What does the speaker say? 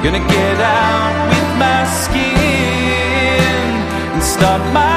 Gonna get out with my skin and start my